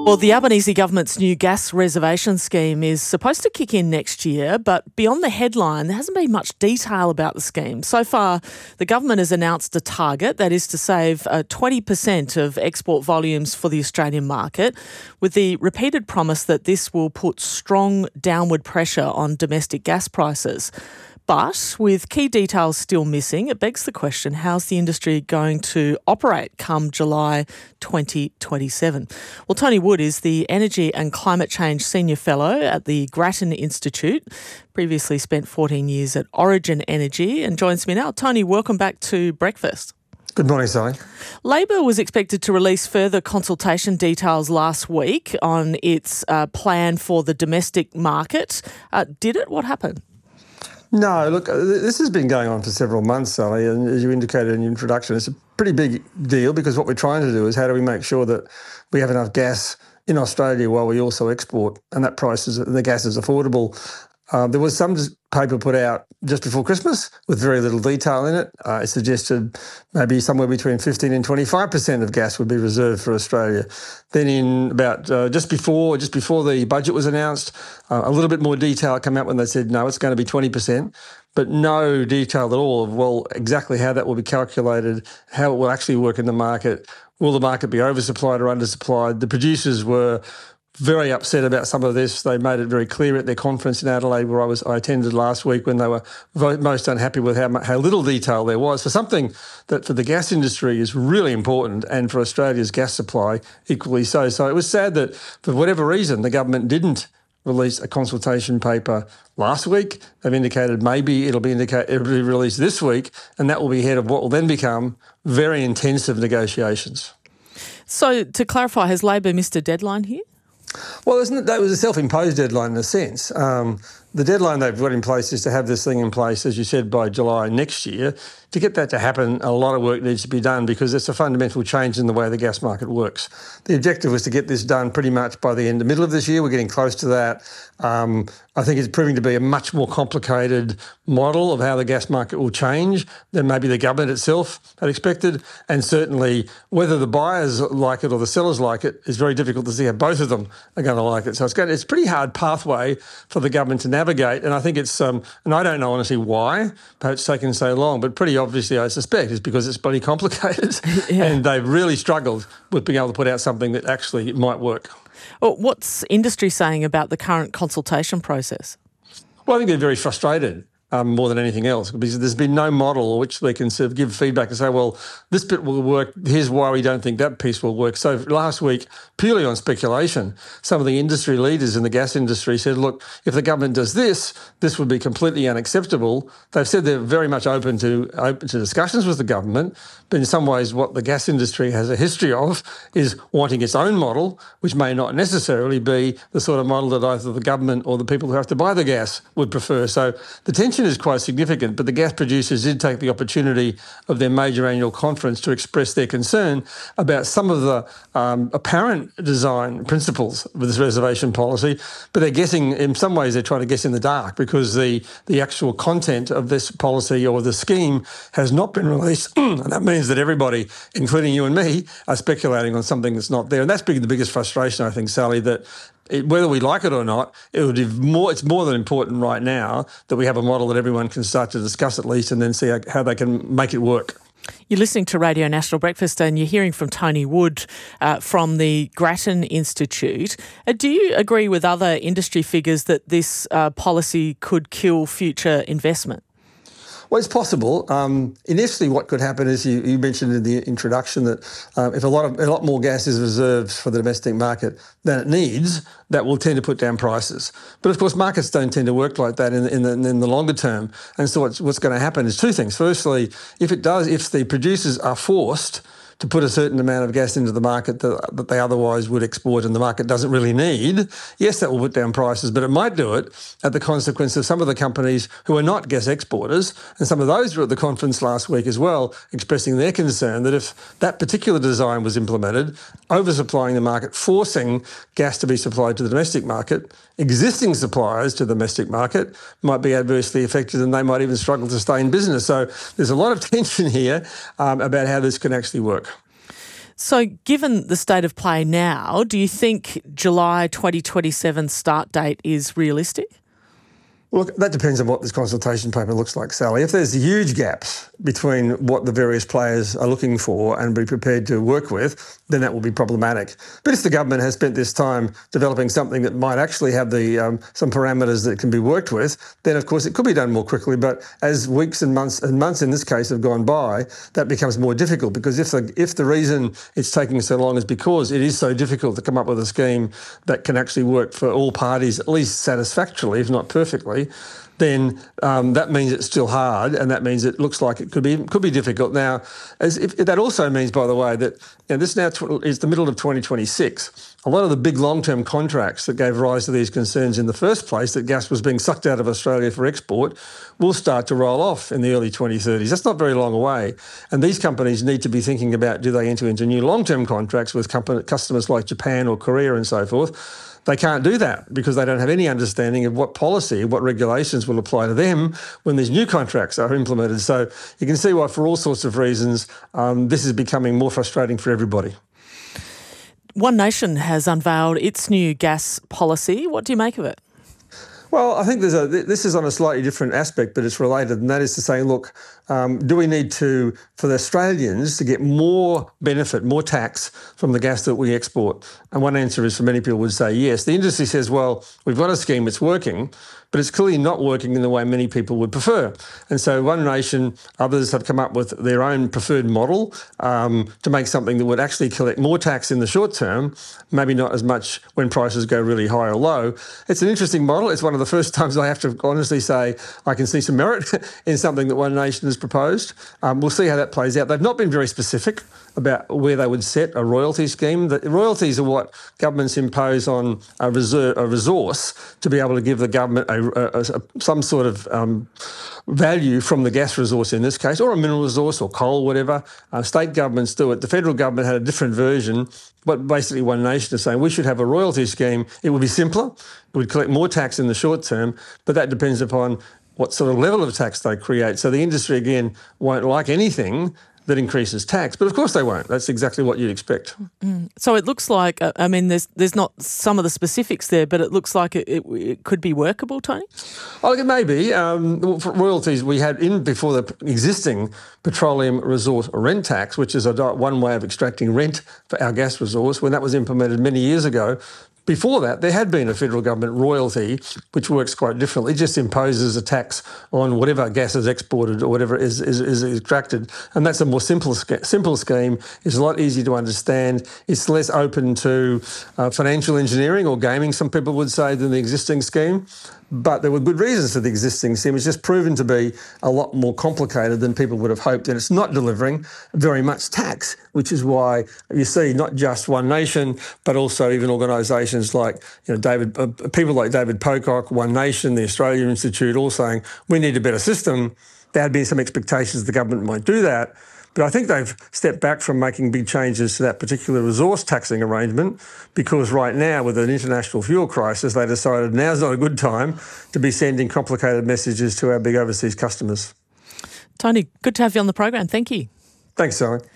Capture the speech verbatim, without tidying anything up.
Well, the Albanese government's new gas reservation scheme is supposed to kick in next year, but beyond the headline, there hasn't been much detail about the scheme. So far, the government has announced a target, that is to save uh, twenty percent of export volumes for the Australian market, with the repeated promise that this will put strong downward pressure on domestic gas prices. But with key details still missing, it begs the question, how's the industry going to operate come July twenty twenty-seven? Well, Tony Wood is the Energy and Climate Change Senior Fellow at the Grattan Institute, previously spent fourteen years at Origin Energy and joins me now. Tony, welcome back to Breakfast. Good morning, Sally. Labor was expected to release further consultation details last week on its uh, plan for the domestic market. Uh, did it? What happened? No, look, this has been going on for several months, Sally, and as you indicated in your introduction, it's a pretty big deal because what we're trying to do is how do we make sure that we have enough gas in Australia while we also export, and that price is, the gas is affordable. Uh, there was some paper put out just before Christmas with very little detail in it. Uh, it suggested maybe somewhere between fifteen and twenty-five percent of gas would be reserved for Australia. Then in about uh, just before just before the budget was announced, uh, a little bit more detail came out when they said, no, it's going to be twenty percent, but no detail at all of, well, exactly how that will be calculated, how it will actually work in the market. Will the market be oversupplied or undersupplied? The producers were very upset about some of this. They made it very clear at their conference in Adelaide, where I was I attended last week, when they were most unhappy with how, how little detail there was for something that for the gas industry is really important, and for Australia's gas supply equally so. So it was sad that for whatever reason the government didn't release a consultation paper last week. They've indicated maybe it'll be, indicate, it'll be released this week, and that will be ahead of what will then become very intensive negotiations. So to clarify, has Labor missed a deadline here? Well, that was a self-imposed deadline in a sense. Um, the deadline they've got in place is to have this thing in place, as you said, by July next year. To get that to happen, a lot of work needs to be done because it's a fundamental change in the way the gas market works. The objective was to get this done pretty much by the end, the middle of this year. We're getting close to that. Um, I think it's proving to be a much more complicated model of how the gas market will change than maybe the government itself had expected. And certainly whether the buyers like it or the sellers like it is very difficult to see how both of them are going to like it. So it's going, it's a pretty hard pathway for the government to navigate. And I think it's, um, and I don't know honestly why perhaps it's taken so long, but pretty obviously I suspect it's because it's bloody complicated. Yeah. And they've really struggled with being able to put out something that actually might work. Well, what's industry saying about the current consultation process? Well, I think they're very frustrated. Um, more than anything else, because there's been no model which they can sort of give feedback and say, well, this bit will work, here's why we don't think that piece will work. So last week, purely on speculation, some of the industry leaders in the gas industry said, look, if the government does this, this would be completely unacceptable. They've said they're very much open to open to discussions with the government, but in some ways what the gas industry has a history of is wanting its own model, which may not necessarily be the sort of model that either the government or the people who have to buy the gas would prefer. So the tension is quite significant, but the gas producers did take the opportunity of their major annual conference to express their concern about some of the um, apparent design principles of this reservation policy, but they're guessing, in some ways they're trying to guess in the dark because the, the actual content of this policy or the scheme has not been released, and that means that everybody, including you and me, are speculating on something that's not there. And that's been the biggest frustration, I think, Sally, that It, whether we like it or not, it would be more, it's more than important right now that we have a model that everyone can start to discuss at least and then see how, how they can make it work. You're listening to Radio National Breakfast and you're hearing from Tony Wood uh, from the Grattan Institute. Uh, do you agree with other industry figures that this uh, policy could kill future investment? Well, it's possible. Um, initially, what could happen is you, you mentioned in the introduction that um, if a lot of a lot more gas is reserved for the domestic market than it needs, that will tend to put down prices. But of course, markets don't tend to work like that in, in, the, in the longer term. And so what's, what's going to happen is two things. Firstly, if it does, if the producers are forced to put a certain amount of gas into the market that, that they otherwise would export and the market doesn't really need, yes, that will put down prices, but it might do it at the consequence of some of the companies who are not gas exporters, and some of those were at the conference last week as well, expressing their concern that if that particular design was implemented, oversupplying the market, forcing gas to be supplied to the domestic market, existing suppliers to the domestic market might be adversely affected and they might even struggle to stay in business. So there's a lot of tension here um, about how this can actually work. So given the state of play now, do you think July twenty twenty-seven start date is realistic? Look, that depends on what this consultation paper looks like, Sally. If there's huge gaps between what the various players are looking for and be prepared to work with, then that will be problematic. But if the government has spent this time developing something that might actually have the um, some parameters that can be worked with, then of course it could be done more quickly. But as weeks and months and months in this case have gone by, that becomes more difficult, because if the if the reason it's taking so long is because it is so difficult to come up with a scheme that can actually work for all parties, at least satisfactorily, if not perfectly, then um, that means it's still hard, and that means it looks like it could be could be difficult. Now, as if, that also means, by the way, that you know, this now tw- is the middle of twenty twenty-six. A lot of the big long-term contracts that gave rise to these concerns in the first place, that gas was being sucked out of Australia for export, will start to roll off in the early twenty thirties. That's not very long away. And these companies need to be thinking about, do they enter into new long-term contracts with company, customers like Japan or Korea and so forth? They can't do that because they don't have any understanding of what policy, what regulations will apply to them when these new contracts are implemented. So you can see why, for all sorts of reasons, um, this is becoming more frustrating for everybody. One Nation has unveiled its new gas policy. What do you make of it? Well, I think there's a, this is on a slightly different aspect, but it's related, and that is to say, look, um, do we need to, for the Australians to get more benefit, more tax from the gas that we export? And one answer is, for many people would say yes. The industry says, well, we've got a scheme, it's working, but it's clearly not working in the way many people would prefer. And so One Nation, others have come up with their own preferred model um, to make something that would actually collect more tax in the short term, maybe not as much when prices go really high or low. It's an interesting model. It's one of the first times I have to honestly say I can see some merit in something that One Nation has proposed. Um, we'll see how that plays out. They've not been very specific about where they would set a royalty scheme. The royalties are what governments impose on a, reserve, a resource to be able to give the government a, a, a, some sort of um, value from the gas resource in this case, or a mineral resource or coal, whatever. Uh, state governments do it. The federal government had a different version, but basically One Nation is saying we should have a royalty scheme. It would be simpler. It would collect more tax in the short term, but that depends upon what sort of level of tax they create. So the industry, again, won't like anything that increases tax. But of course they won't. That's exactly what you'd expect. Mm. So it looks like, uh, I mean, there's there's not some of the specifics there, but it looks like it, it, it could be workable, Tony? Oh, look, it may be. Um, for royalties, we had in before the existing petroleum resource rent tax, which is a one way of extracting rent for our gas resource, when that was implemented many years ago. Before that, there had been a federal government royalty, which works quite differently. It just imposes a tax on whatever gas is exported or whatever is, is, is extracted. And that's a more simple, simple scheme. It's a lot easier to understand. It's less open to uh, financial engineering or gaming, some people would say, than the existing scheme. But there were good reasons for the existing scheme. It's just proven to be a lot more complicated than people would have hoped, and it's not delivering very much tax, which is why you see not just One Nation, but also even organisations like, you know, David, uh, people like David Pocock, One Nation, the Australia Institute, all saying we need a better system. There had been some expectations the government might do that. But I think they've stepped back from making big changes to that particular resource taxing arrangement, because right now, with an international fuel crisis, they decided now's not a good time to be sending complicated messages to our big overseas customers. Tony, good to have you on the program. Thank you. Thanks, Sally.